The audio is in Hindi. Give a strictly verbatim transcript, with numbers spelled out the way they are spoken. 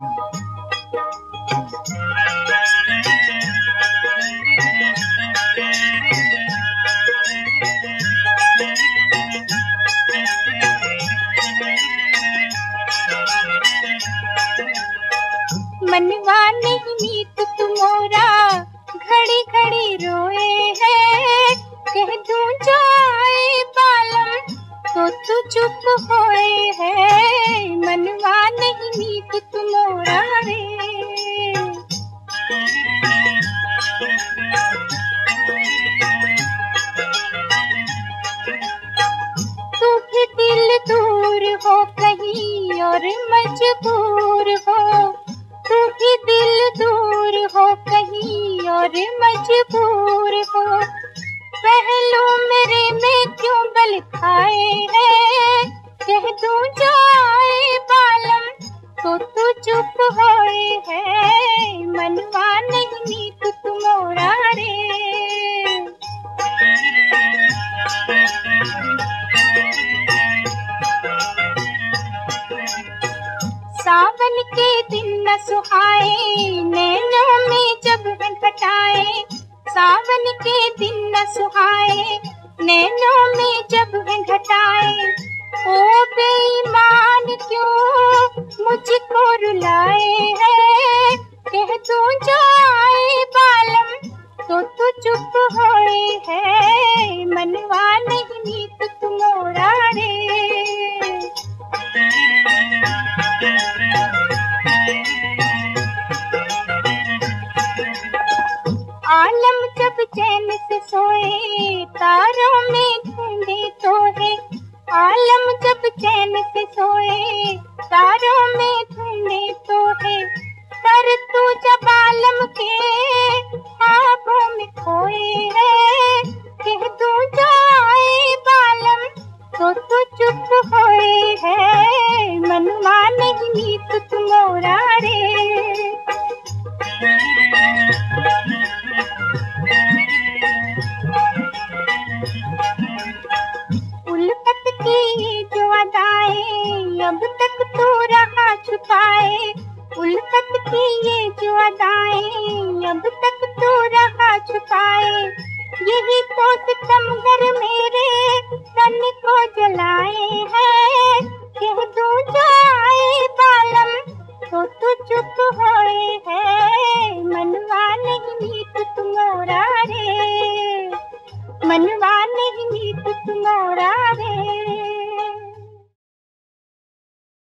मनवा नहीं मीत तुमोरा घड़ी घड़ी रोए है, कह दूं जो आए बालम तो तू चुप होए है। मनवा नहीं मीत तुमोरा रे, तू भी दिल दूर हो कहीं और मजबूर हो, तू भी दिल दूर हो कहीं और मजबूर हो। पहलू मेरे में क्यों बल खाए है, कह दूं जो आए बालम तो तू चुप होए है। मनवा नहीं मीत तुमोरा रे, सावन के दिन न सुहाए नैनों में जब घटाए, सावन के दिन न सुहाए नैनों में जब घटाए। ओ बेईमान क्यों मुझको रुलाए है, कह दूं जो आए बालम तो तू चुप होए है। मनवा नहीं मीत तुमोरा रे, आलम जब चैन से सोए तारों में ढूंढे तो है, आलम जब चैन से सोए तारों में ढूंढे तो है। पर तू जब आलम के ख्वाबों में खोए है, कह दूं जो आए बालम तो तू चुप होए है। मनवा नहीं मीत तुमोरा रे, उल्फत की ये जो अदाएं अब तक तू रहा छुपाए, उल्फत की ये जो अदाएं अब तक तू रहा छुपाए। यही तो सितमगर मेरे तन को जलाए हैं, कह दूं जो